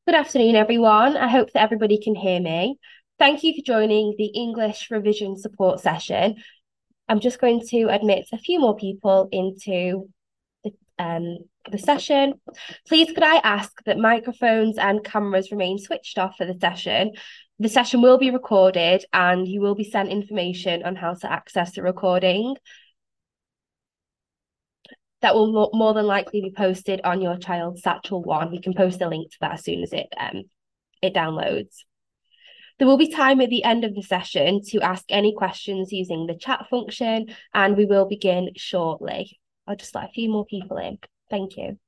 Good afternoon, everyone. I hope that everybody can hear me. Thank you for joining the English revision support session. I'm just going to admit a few more people into the session. Please could I ask that microphones and cameras remain switched off for the session? The session will be recorded and you will be sent information on how to access the recording. That will more than likely be posted on your child's Satchel One. We can post a link to that as soon as it downloads. There will be time at the end of the session to ask any questions using the chat function, and we will begin shortly. I'll just let a few more people in. Thank you.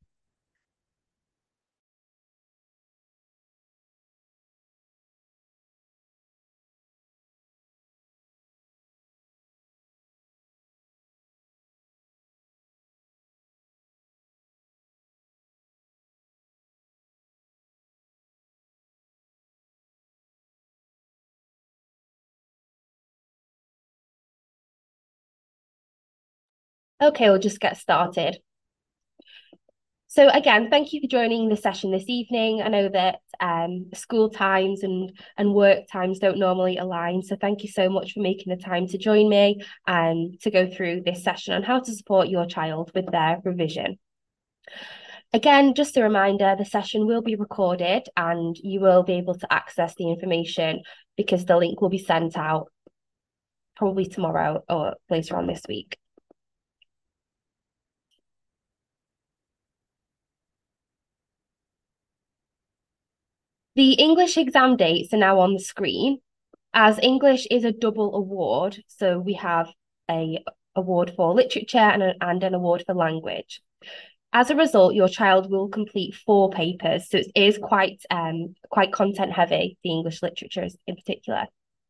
Okay, we'll just get started. So again, thank you for joining the session this evening. I know that school times and work times don't normally align. So thank you so much for making the time to join me and to go through this session on how to support your child with their revision. Again, just a reminder, the session will be recorded and you will be able to access the information because the link will be sent out probably tomorrow or later on this week. The English exam dates are now on the screen. As English is a double award, so we have a award for literature and an award for language. As a result, your child will complete 4 papers, so it is quite content heavy, the English literature in particular.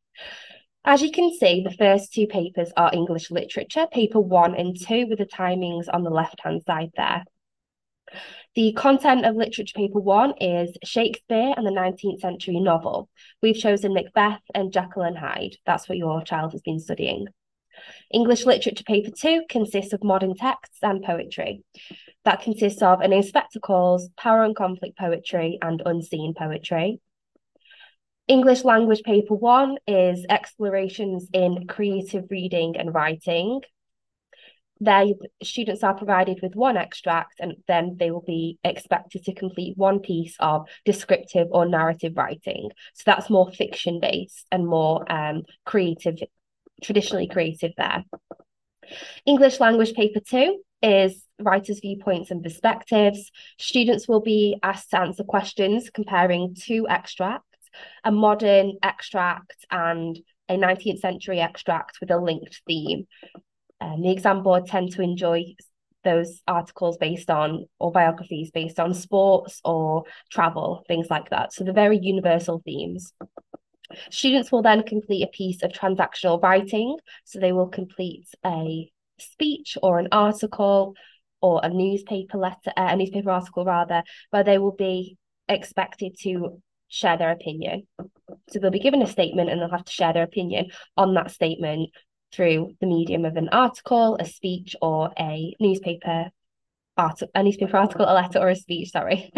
As you can see, the first 2 papers are English literature, paper 1 and 2, with the timings on the left-hand side there. The content of literature paper 1 is Shakespeare and the 19th century novel. We've chosen Macbeth and Jekyll and Hyde. That's what your child has been studying. English literature paper 2 consists of modern texts and poetry. That consists of An Inspector Calls, Power and Conflict poetry, and unseen poetry. English language paper 1 is Explorations in Creative Reading and Writing. Their students are provided with 1 extract and then they will be expected to complete 1 piece of descriptive or narrative writing. So that's more fiction based and more creative, traditionally creative there. English language paper 2 is writers' viewpoints and perspectives. Students will be asked to answer questions comparing 2 extracts, a modern extract and a 19th century extract with a linked theme. The exam board tend to enjoy those articles based on, or biographies based on sports or travel, things like that. So they're very universal themes. Students will then complete a piece of transactional writing. So they will complete a speech or an article or a newspaper article rather, where they will be expected to share their opinion. So they'll be given a statement and they'll have to share their opinion on that statement through the medium of an article, a speech, or a newspaper article, a letter, or a speech, sorry.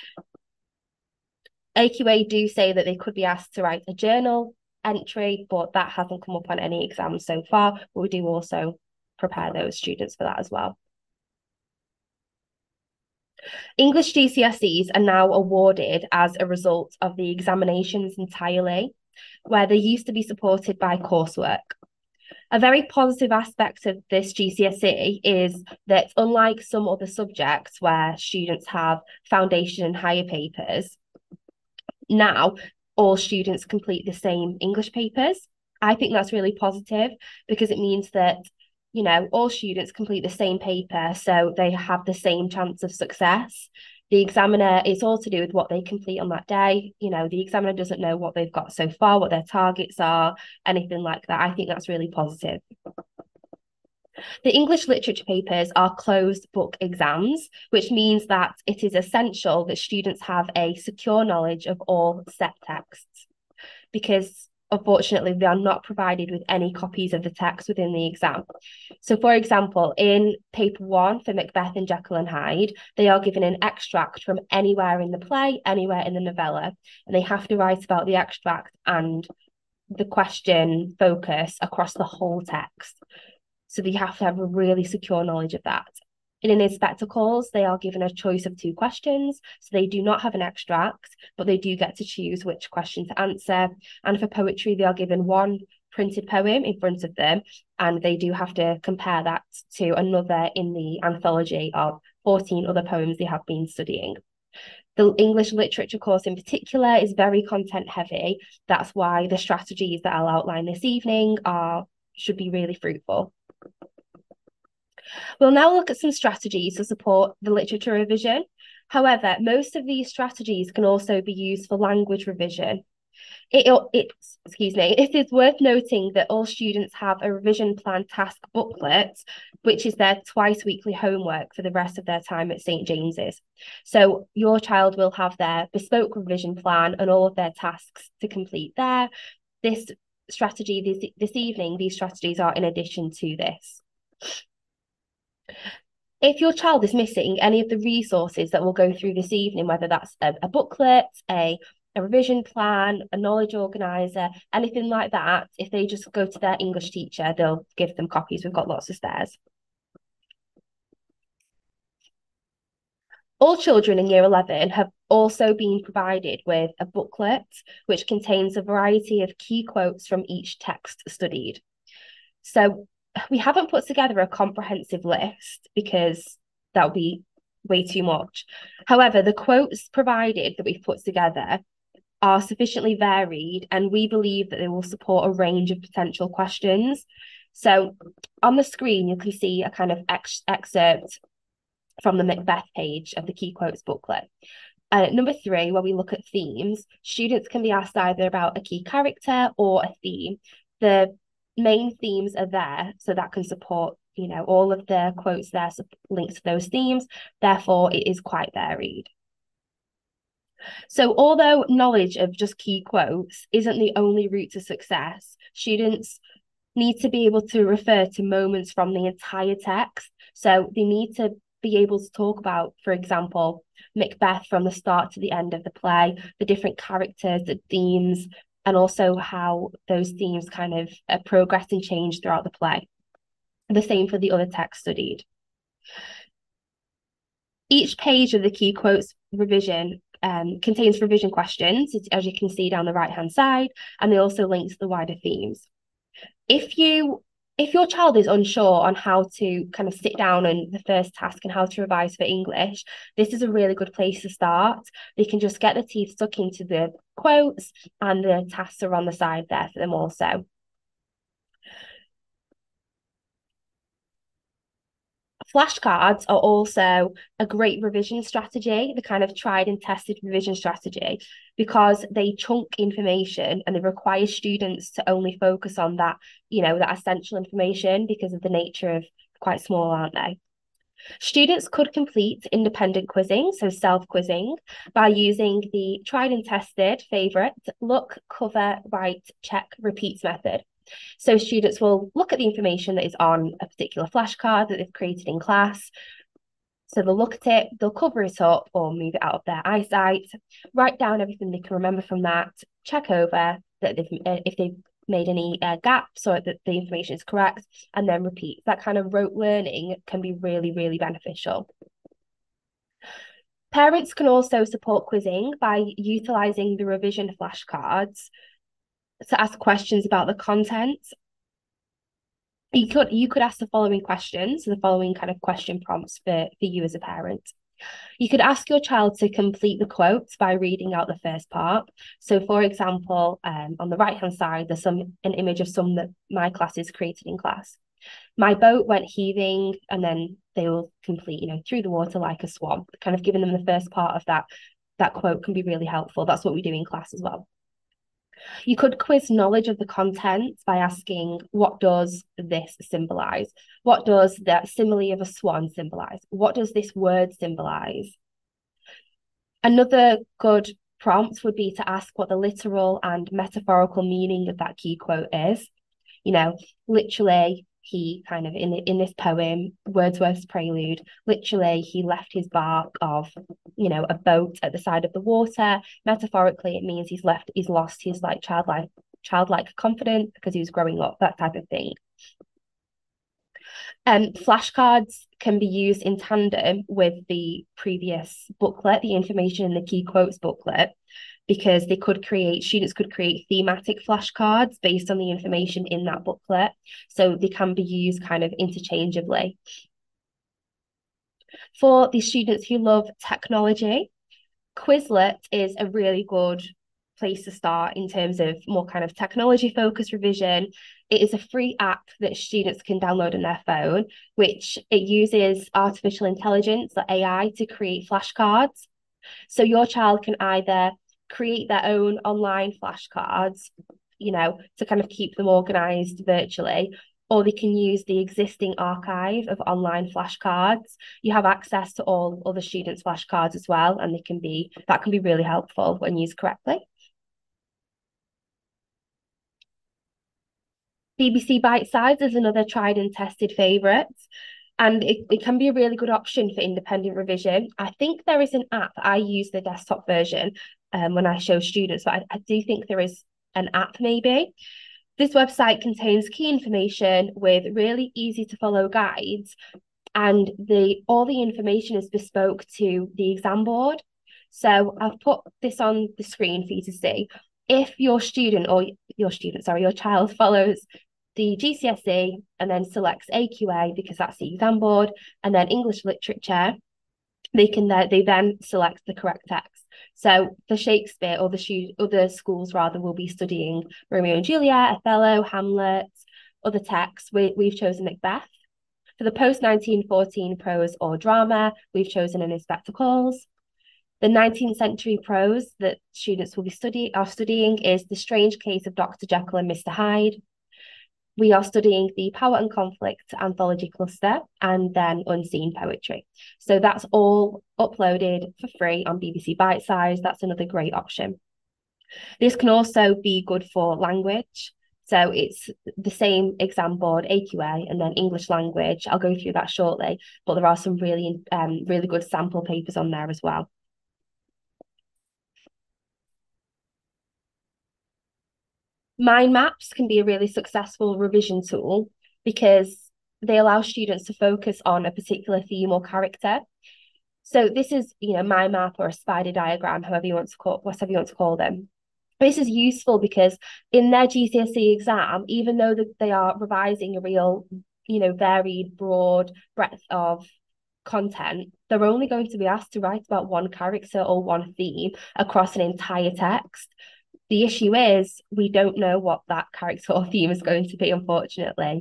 AQA do say that they could be asked to write a journal entry, but that hasn't come up on any exams so far. But we do also prepare those students for that as well. English GCSEs are now awarded as a result of the examinations entirely, where they used to be supported by coursework. A very positive aspect of this GCSE is that unlike some other subjects where students have foundation and higher papers, now all students complete the same English papers. I think that's really positive because it means that, you know, all students complete the same paper, so they have the same chance of success. The examiner, it's all to do with what they complete on that day. You know, the examiner doesn't know what they've got so far, what their targets are, anything like that. I think that's really positive. The English literature papers are closed book exams, which means that it is essential that students have a secure knowledge of all set texts because unfortunately, they are not provided with any copies of the text within the exam. So, for example, in paper one for Macbeth and Jekyll and Hyde, they are given an extract from anywhere in the play, anywhere in the novella, and they have to write about the extract and the question focus across the whole text. So they have to have a really secure knowledge of that. In Inspector Calls, they are given a choice of two questions. So they do not have an extract, but they do get to choose which question to answer. And for poetry, they are given one printed poem in front of them, and they do have to compare that to another in the anthology of 14 other poems they have been studying. The English literature course in particular is very content heavy. That's why the strategies that I'll outline this evening should be really fruitful. We'll now look at some strategies to support the literature revision. However, most of these strategies can also be used for language revision. It is worth noting that all students have a revision plan task booklet, which is their twice weekly homework for the rest of their time at St. James's. So your child will have their bespoke revision plan and all of their tasks to complete there. This strategy, this evening, these strategies are in addition to this. If your child is missing any of the resources that we'll go through this evening, whether that's a booklet, a revision plan, a knowledge organizer, anything like that, if they just go to their English teacher, they'll give them copies. We've got lots of spares. All children in year 11 have also been provided with a booklet which contains a variety of key quotes from each text studied. So we haven't put together a comprehensive list because that would be way too much. However, the quotes provided that we've put together are sufficiently varied, and we believe that they will support a range of potential questions. So on the screen, you can see a kind of excerpt from the Macbeth page of the Key Quotes booklet. Number 3, where we look at themes, students can be asked either about a key character or a theme. The main themes are there, so that can support, all of the quotes there links to those themes. Therefore, it is quite varied. So although knowledge of just key quotes isn't the only route to success, students need to be able to refer to moments from the entire text. So they need to be able to talk about, for example, Macbeth from the start to the end of the play, the different characters, the themes, and also how those themes kind of progress and change throughout the play. The same for the other text studied. Each page of the Key Quotes revision contains revision questions, as you can see down the right-hand side, and they also link to the wider themes. If your child is unsure on how to kind of sit down on the first task and how to revise for English, this is a really good place to start. They can just get their teeth stuck into the quotes, and the tasks are on the side there for them also. Flashcards are also a great revision strategy, the kind of tried and tested revision strategy, because they chunk information and they require students to only focus on that, that essential information because of the nature of quite small, aren't they? Students could complete independent quizzing, so self-quizzing, by using the tried and tested favourite look, cover, write, check, repeats method. So students will look at the information that is on a particular flashcard that they've created in class. So they'll look at it, they'll cover it up or move it out of their eyesight, write down everything they can remember from that, check over that if they've made any gaps or that the information is correct, and then repeat. That kind of rote learning can be really, really beneficial. Parents can also support quizzing by utilising the revision flashcards to ask questions about the content. You could ask the following questions, so the following kind of question prompts for you as a parent. You could ask your child to complete the quotes by reading out the first part. So, for example, on the right-hand side, there's an image of some that my class is created in class. My boat went heaving, and then they will complete, through the water like a swan. Kind of giving them the first part of that quote can be really helpful. That's what we do in class as well. You could quiz knowledge of the content by asking, what does this symbolize? What does the simile of a swan symbolize? What does this word symbolize? Another good prompts would be to ask what the literal and metaphorical meaning of that key quote is. You know, literally, he kind of in this poem, Wordsworth's Prelude, literally he left his bark of, a boat at the side of the water. Metaphorically, it means he's lost his like childlike confidence because he was growing up, that type of thing. Flashcards can be used in tandem with the previous booklet, the information in the key quotes booklet, because students could create thematic flashcards based on the information in that booklet. So they can be used kind of interchangeably. For the students who love technology, Quizlet is a really good place to start in terms of more kind of technology focused revision. It is a free app that students can download on their phone, which it uses artificial intelligence, or AI, to create flashcards. So your child can either create their own online flashcards, to kind of keep them organized virtually, or they can use the existing archive of online flashcards. You have access to all other students' flashcards as well, and that can be really helpful when used correctly. BBC Bitesize is another tried and tested favourite, and it can be a really good option for independent revision. I think there is an app. I use the desktop version when I show students, but I do think there is an app maybe. This website contains key information with really easy to follow guides, and all the information is bespoke to the exam board. So I've put this on the screen for you to see. If your child follows the GCSE and then selects AQA because that's the exam board, and then English literature, they then select the correct text. So the Shakespeare or the other schools rather will be studying Romeo and Juliet, Othello, Hamlet, other texts. We've chosen Macbeth. For the post 1914 prose or drama, we've chosen An Inspector Calls. The 19th century prose that students will be studying is The Strange Case of Dr. Jekyll and Mr. Hyde. We are studying the Power and Conflict anthology cluster and then unseen poetry. So that's all uploaded for free on BBC Bitesize. That's another great option. This can also be good for language. So it's the same exam board, AQA, and then English language. I'll go through that shortly, but there are some really good sample papers on there as well. Mind maps can be a really successful revision tool because they allow students to focus on a particular theme or character. So this is, mind map or a spider diagram, whatever you want to call them. This is useful because in their GCSE exam, even though they are revising a real, varied, broad breadth of content, they're only going to be asked to write about one character or one theme across an entire text. The issue is we don't know what that character or theme is going to be, unfortunately.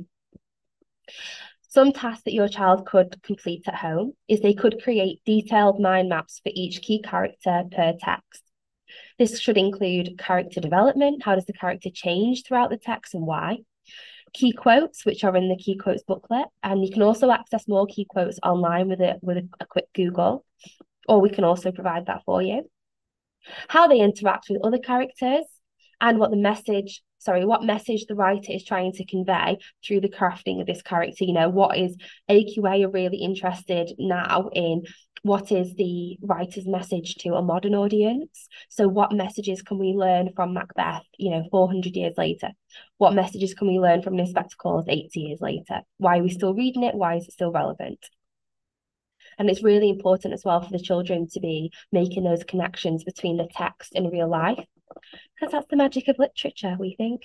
Some tasks that your child could complete at home is they could create detailed mind maps for each key character per text. This should include character development. How does the character change throughout the text and why? Key quotes, which are in the key quotes booklet. And you can also access more key quotes online with a quick Google, or we can also provide that for you. How they interact with other characters, and what message the writer is trying to convey through the crafting of this character. What is AQA really interested now in? What is the writer's message to a modern audience? So what messages can we learn from Macbeth, 400 years later? What messages can we learn from An Inspector Calls 80 years later? Why are we still reading it? Why is it still relevant? And it's really important as well for the children to be making those connections between the text and real life, because that's the magic of literature, we think.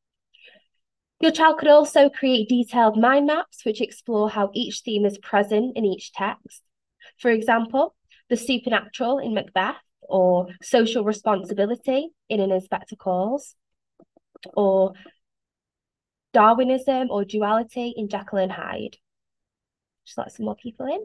Your child could also create detailed mind maps which explore how each theme is present in each text. For example, the supernatural in Macbeth, or social responsibility in An Inspector Calls, or Darwinism or duality in Jekyll and Hyde. Just let some more people in.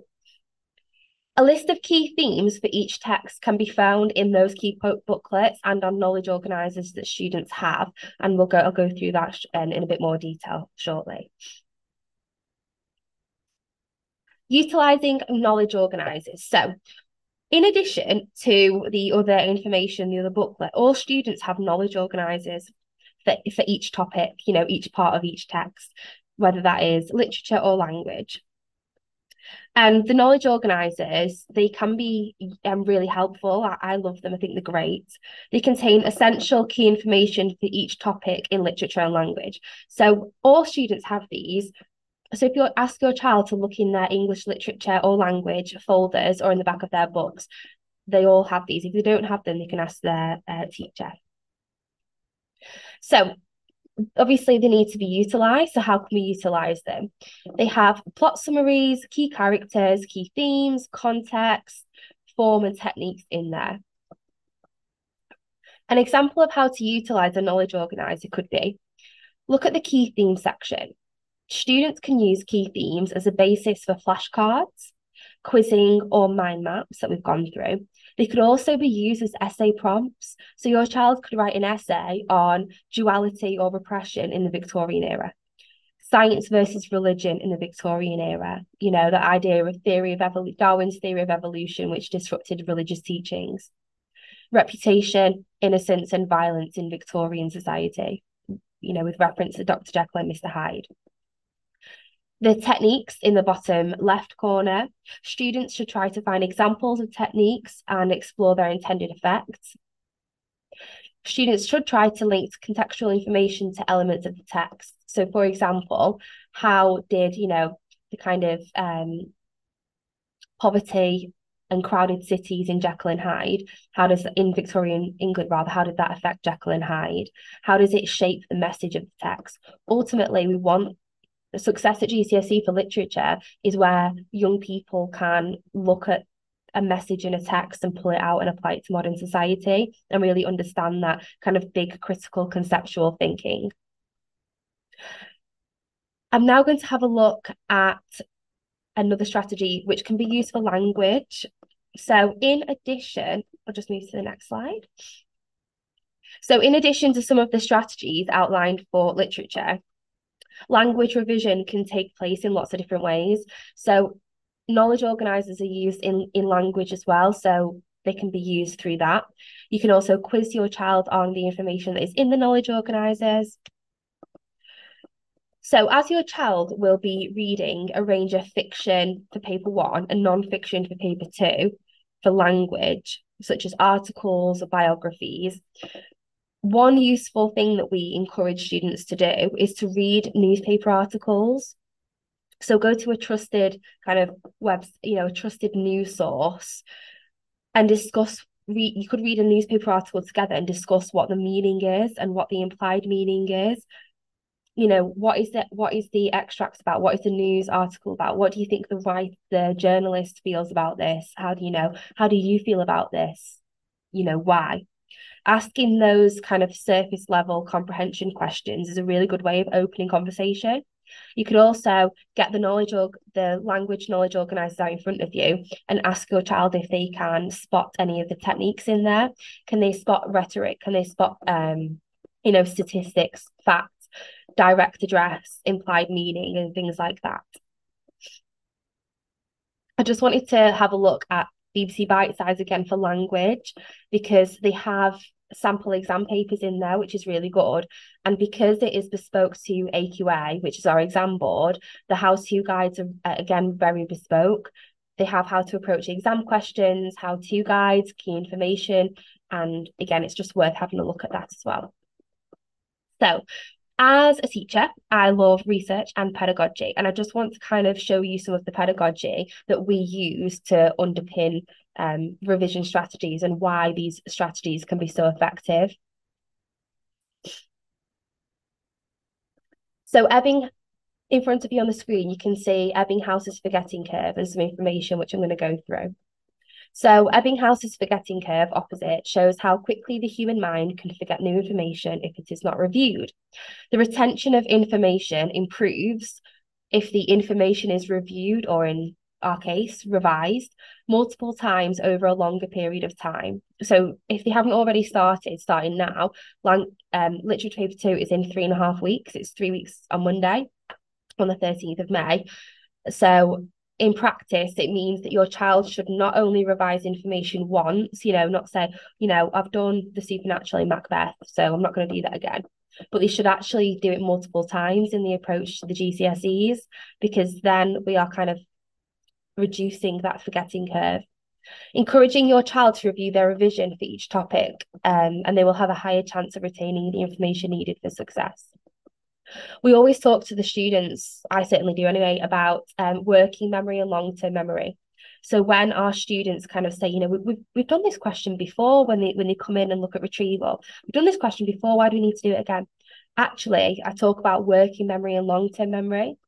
A list of key themes for each text can be found in those key quote booklets and on knowledge organisers that students have, and I'll go through that in a bit more detail shortly. Utilising knowledge organisers. So In addition to the other information, the other booklet, all students have knowledge organisers for each topic, each part of each text, whether that is literature or language. And the knowledge organisers, they can be really helpful. I love them. I think they're great. They contain essential key information for each topic in literature and language. So all students have these. So if you ask your child to look in their English literature or language folders or in the back of their books, they all have these. If they don't have them, they can ask their teacher. So obviously they need to be utilized. So how can we utilize them? They have plot summaries, key characters, key themes, context, form, and techniques in there. An example of how to utilize a knowledge organizer could be look at the key theme section. Students can use key themes as a basis for flashcards, quizzing, or mind maps that we've gone through. They could also be used as essay prompts. So your child could write an essay on duality or repression in the Victorian era, science versus religion in the Victorian era, the idea of Darwin's theory of evolution, which disrupted religious teachings, reputation, innocence, and violence in Victorian society, with reference to Dr. Jekyll and Mr. Hyde. The techniques in the bottom left corner, students should try to find examples of techniques and explore their intended effects. Students should try to link contextual information to elements of the text. So, for example, how did, the kind of poverty and crowded cities in Jekyll and Hyde, in Victorian England rather, how did that affect Jekyll and Hyde? How does it shape the message of the text? Ultimately, we want success at GCSE for literature is where young people can look at a message in a text and pull it out and apply it to modern society and really understand that kind of big critical conceptual thinking. I'm now going to have a look at another strategy which can be used for language. So in addition, I'll just move to the next slide. So in addition to some of the strategies outlined for literature, language revision can take place in lots of different ways. So knowledge organisers are used in language as well. So they can be used through that. You can also quiz your child on the information that is in the knowledge organisers. So as your child will be reading a range of fiction for paper 1 and non-fiction for paper 2 for language, such as articles or biographies, one useful thing that we encourage students to do is to read newspaper articles. So go to a trusted kind of a trusted news source and you could read a newspaper article together and discuss what the meaning is and what the implied meaning is. What is the extracts about? What is the news article about? What do you think the journalist feels about this? How do you know? How do you feel about this? Why? Asking those kind of surface level comprehension questions is a really good way of opening conversation. You could also get the language knowledge organisers out in front of you and ask your child if they can spot any of the techniques in there. Can they spot rhetoric? Can they spot statistics, facts, direct address, implied meaning, and things like that? I just wanted to have a look at BBC Bitesize again for language because they have sample exam papers in there, which is really good. And because it is bespoke to AQA, which is our exam board, the how-to guides are, again, very bespoke. They have how to approach exam questions, how-to guides, key information. And again, it's just worth having a look at that as well. So as a teacher, I love research and pedagogy, and I just want to kind of show you some of the pedagogy that we use to underpin revision strategies and why these strategies can be so effective. So Ebbing, in front of you on the screen, you can see Ebbinghouse's forgetting curve and some information which I'm going to go through. So Ebbinghouse's forgetting curve opposite shows how quickly the human mind can forget new information if it is not reviewed. The retention of information improves if the information is reviewed, or in our case, revised multiple times over a longer period of time. So if they haven't already starting now, literature paper 2 is in 3.5 weeks. It's 3 weeks on Monday, on the 13th of May. So in practice, it means that your child should not only revise information once, not say, I've done the supernatural in Macbeth, so I'm not going to do that again. But they should actually do it multiple times in the approach to the GCSEs, because then we are kind of reducing that forgetting curve. Encouraging your child to review their revision for each topic, and they will have a higher chance of retaining the information needed for success. We always talk to the students, I certainly do anyway, about working memory and long-term memory. So when our students kind of say, we've done this question before, when they come in and look at retrieval, we've done this question before, why do we need to do it again? Actually, I talk about working memory and long-term memory.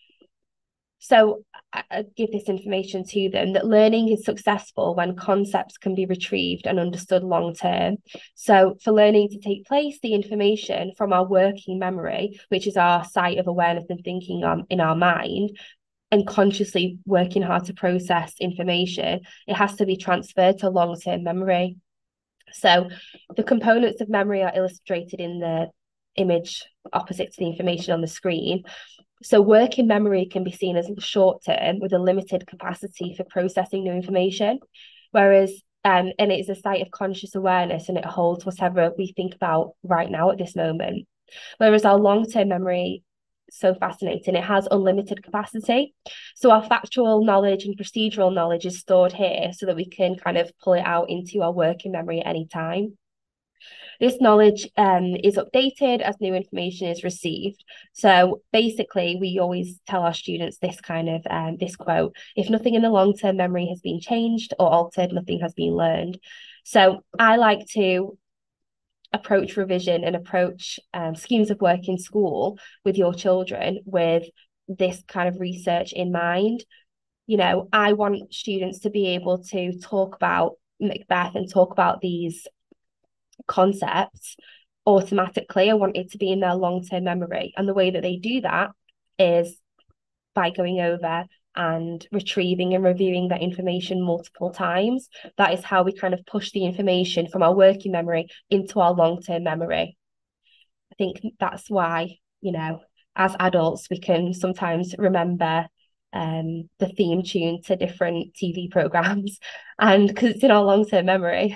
So I give this information to them that learning is successful when concepts can be retrieved and understood long term. So for learning to take place, the information from our working memory, which is our site of awareness and thinking in our mind, and consciously working hard to process information, it has to be transferred to long-term memory. So the components of memory are illustrated in the image opposite to the information on the screen. So working memory can be seen as short term with a limited capacity for processing new information, whereas and it is a site of conscious awareness and it holds whatever we think about right now at this moment. Whereas our long-term memory, so fascinating, it has unlimited capacity. So our factual knowledge and procedural knowledge is stored here so that we can kind of pull it out into our working memory at any time. This knowledge is updated as new information is received. So basically, we always tell our students this kind of this quote: "If nothing in the long-term memory has been changed or altered, nothing has been learned." So I like to approach revision and approach schemes of work in school with your children with this kind of research in mind. I want students to be able to talk about Macbeth and talk about these concepts automatically. I want it to be in their long-term memory. And the way that they do that is by going over and retrieving and reviewing that information multiple times. That is how we kind of push the information from our working memory into our long-term memory. I think that's why, as adults, we can sometimes remember the theme tune to different TV programs, and because it's in our long-term memory.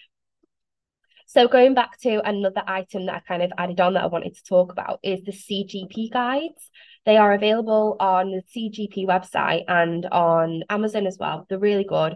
So going back to another item that I kind of added on that I wanted to talk about is the CGP guides. They are available on the CGP website and on Amazon as well. They're really good.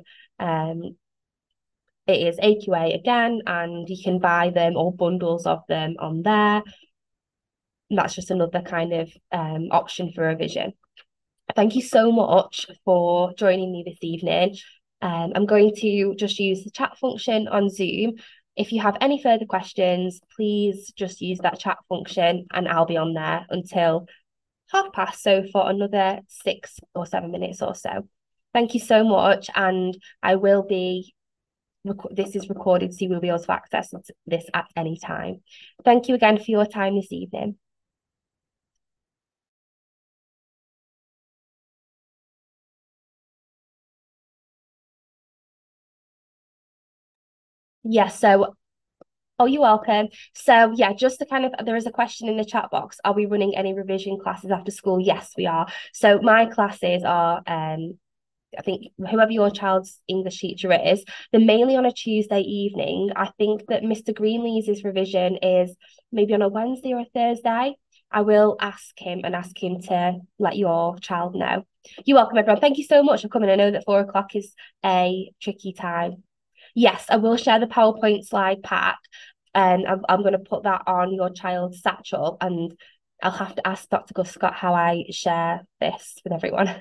It is AQA again, and you can buy them or bundles of them on there. And that's just another kind of option for revision. Thank you so much for joining me this evening. I'm going to just use the chat function on Zoom. If you have any further questions, please just use that chat function and I'll be on there until past, so for another 6 or 7 minutes or so. Thank you so much, and I will be, this is recorded, so you will be able to access this at any time. Thank you again for your time this evening. Yes, so oh, you're welcome. So yeah, just to kind of, there is a question in the chat box. Are we running any revision classes after school? Yes, we are. So my classes are, I think whoever your child's English teacher is, they're mainly on a Tuesday evening. I think that Mr. Greenlees' revision is maybe on a Wednesday or a Thursday. I will ask him to let your child know. You're welcome, everyone. Thank you so much for coming. I know that 4 o'clock is a tricky time. Yes, I will share the PowerPoint slide pack, and I'm going to put that on your child's satchel, and I'll have to ask Dr. Guscott how I share this with everyone.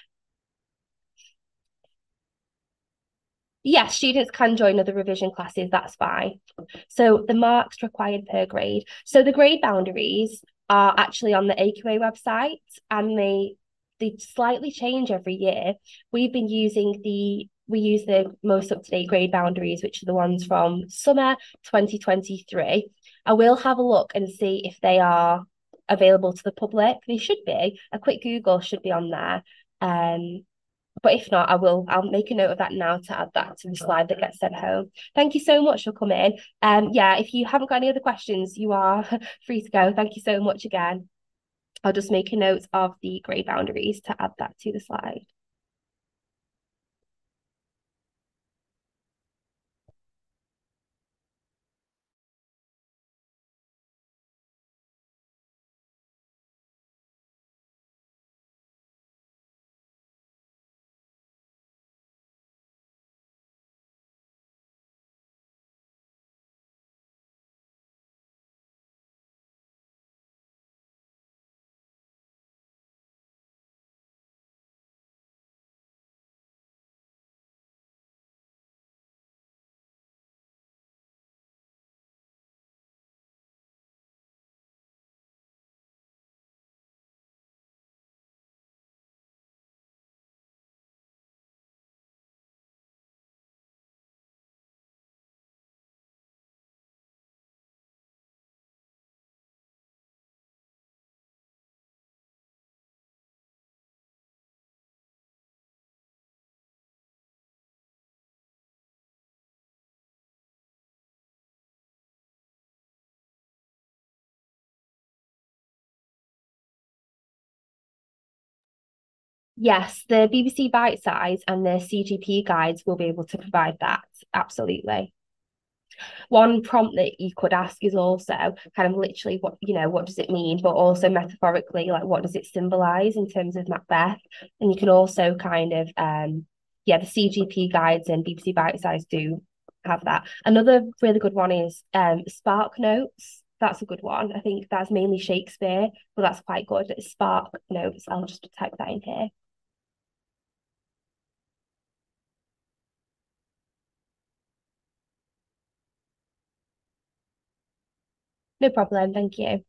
Yes, students can join other revision classes, that's fine. So the marks required per grade. So the grade boundaries are actually on the AQA website, and they slightly change every year. We use the most up-to-date grade boundaries, which are the ones from summer 2023. I will have a look and see if they are available to the public. They should be. A quick Google should be on there. But if not, I'll make a note of that now to add that to the slide that gets sent home. Thank you so much for coming. Yeah, if you haven't got any other questions, you are free to go. Thank you so much again. I'll just make a note of the grade boundaries to add that to the slide. Yes, the BBC Bite Size and the CGP guides will be able to provide that. Absolutely. One prompt that you could ask is also kind of literally what does it mean, but also metaphorically, like what does it symbolize in terms of Macbeth? And you can also kind of yeah, the CGP guides and BBC Bite Size do have that. Another really good one is Spark Notes. That's a good one. I think that's mainly Shakespeare, but that's quite good. Spark Notes. I'll just type that in here. No problem. Thank you.